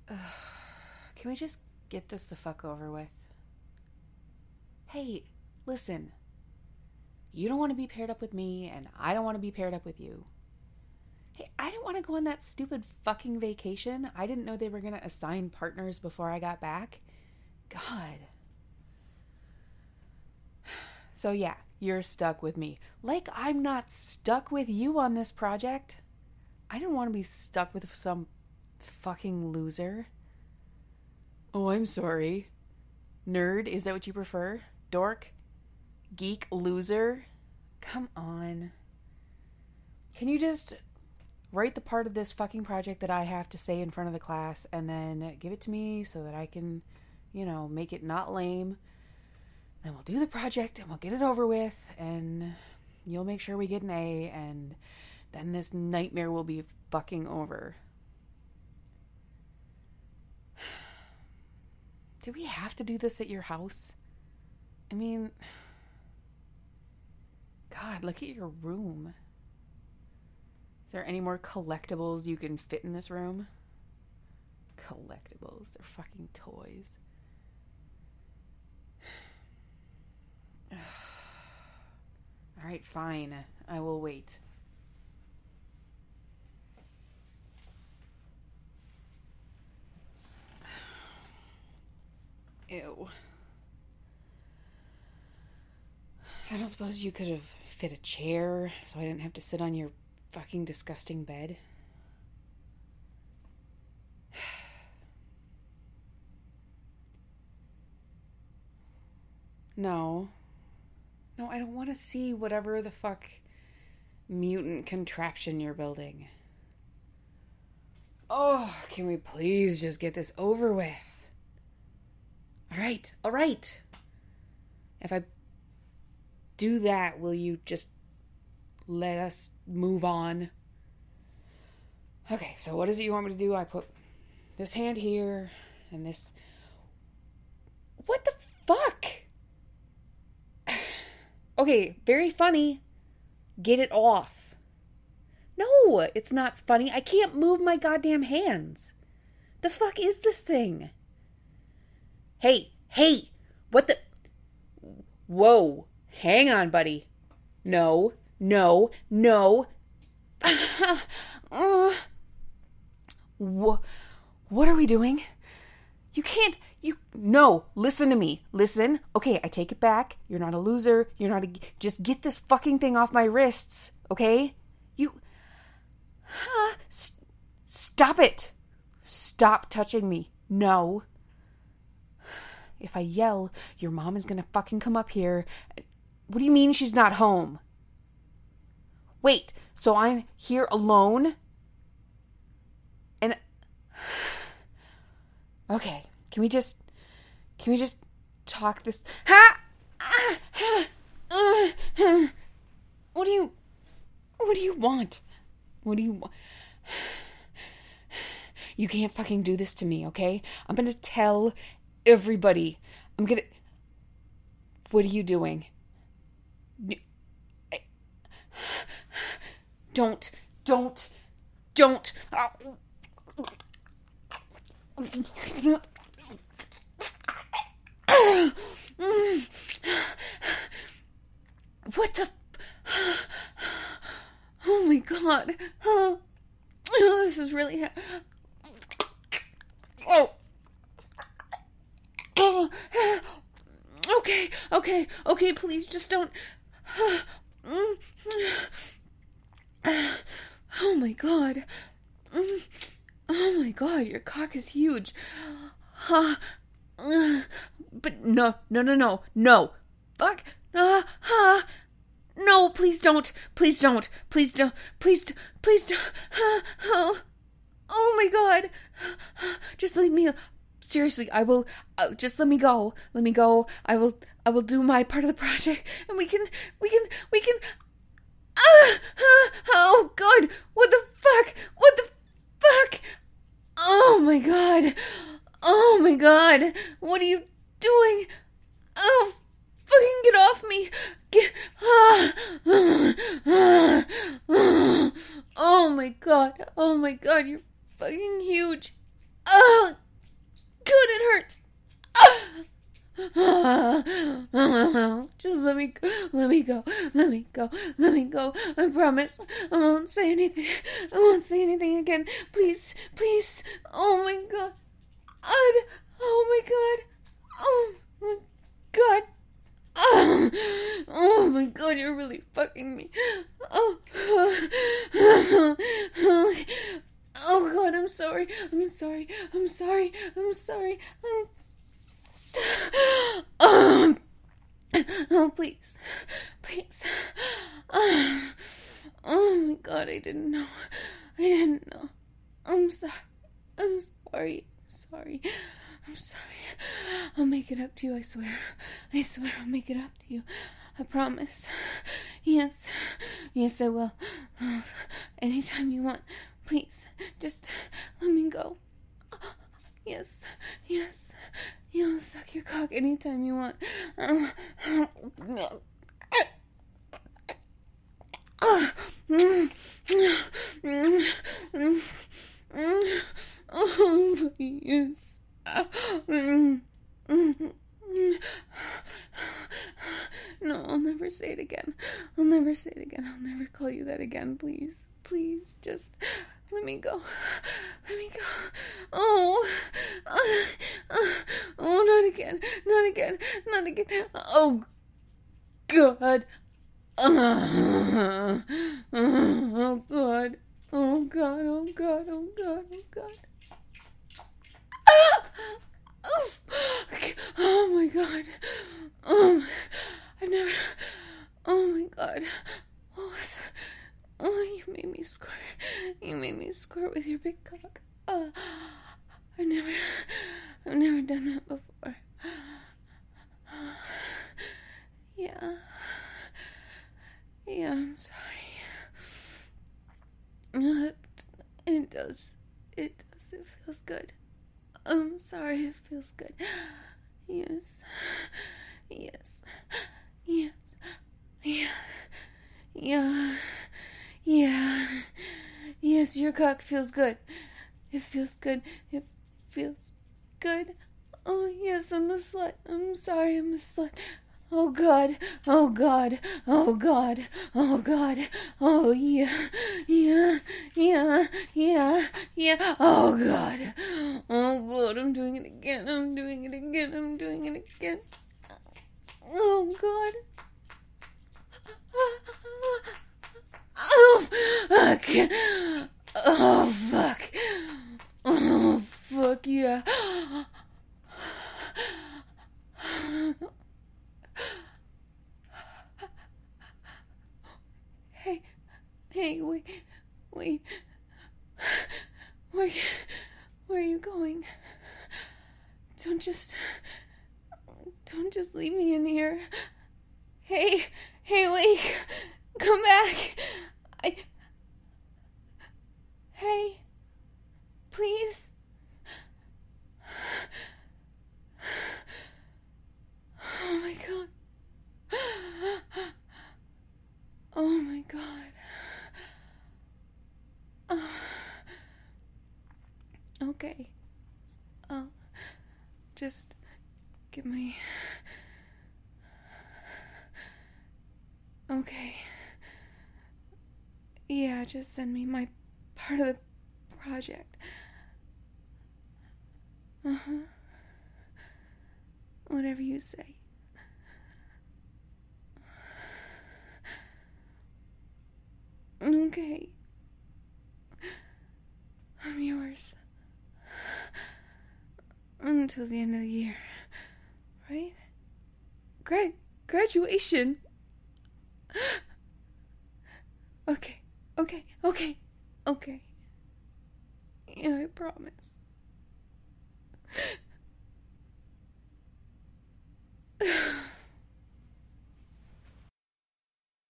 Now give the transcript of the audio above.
Can we just get this the fuck over with? Hey, listen. You don't want to be paired up with me, and I don't want to be paired up with you. Hey, I didn't want to go on that stupid fucking vacation. I didn't know they were going to assign partners before I got back. God. So yeah, you're stuck with me. Like I'm not stuck with you on this project. I didn't want to be stuck with some fucking loser. Oh, I'm sorry. Nerd, is that what you prefer? Dork? Geek? Loser? Come on. Can you just write the part of this fucking project that I have to say in front of the class and then give it to me so that I can, make it not lame? Then we'll do the project and we'll get it over with and you'll make sure we get an A and then this nightmare will be fucking over. Do we have to do this at your house? I mean, God, look at your room. Is there any more collectibles you can fit in this room? Collectibles, they're fucking toys. Alright, fine. I will wait. Ew. I don't suppose you could have fit a chair so I didn't have to sit on your fucking disgusting bed? No. No, I don't want to see whatever the fuck mutant contraption you're building. Oh, can we please just get this over with? All right. If I do that, will you just let us move on? Okay, so what is it you want me to do? I put this hand here and this. What the fuck? Okay, very funny. Get it off. No, it's not funny. I can't move my goddamn hands. The fuck is this thing? Hey, what the? Whoa, hang on, buddy. No. What are we doing? No, listen to me. Listen. Okay, I take it back. You're not a loser. Just get this fucking thing off my wrists, okay? Stop it. Stop touching me. No. If I yell, your mom is gonna fucking come up here. What do you mean she's not home? Wait, so I'm here alone? And... Okay, can we just talk this... What do you want? What do you want? You can't fucking do this to me, okay? I'm gonna tell everybody. What are you doing? Don't. What the? Oh my God. Oh, this is really... Okay, please just don't... Oh my God. Oh my God, your cock is huge. But no. Fuck. No, please don't. Please don't. Oh my God. Just leave me. Seriously, I will. Just let me go. I will do my part of the project, and we can. Oh God! What the fuck? Oh my God! What are you doing? Oh, fucking get off me! Oh my God! You're fucking huge. Oh, God, it hurts. Just let me go. I promise I won't say anything. Again. Please. Oh my God. Oh my God. Oh my God. Oh my God, you're really fucking me. Oh God, I'm sorry. Oh, please. Oh my God, I didn't know. I'm sorry. I'll make it up to you, I swear I'll make it up to you. I promise. Yes, I will. Anytime you want. Please, just let me go. Yes. I'll suck your cock anytime you want. Oh, please. No, I'll never say it again. I'll never call you that again. Please, just let me go. Oh, not again. Oh, God. Oh, God. Oh my God. I've never. Oh my God. What was? Oh, you made me squirt with your big cock. I've never done that before. Yeah, I'm sorry. It does. It feels good. I'm sorry, it feels good. Yes. Yeah. Yes, your cock feels good. It feels good. Oh, yes, I'm a slut. I'm sorry, I'm a slut. Oh, God. Oh, yeah. Oh, God. I'm doing it again. Oh, God. Oh, fuck. Oh, fuck, yeah. Hey, wait. Where are you going? Don't just leave me in here. Hey, wait. Come back. Hey, please. Oh my God. Oh my God. Okay. I'll just get my... Okay. Yeah, just send me my part of the project. Whatever you say. Okay. I'm yours. Until the end of the year. Right? Graduation. Okay. Yeah, I promise.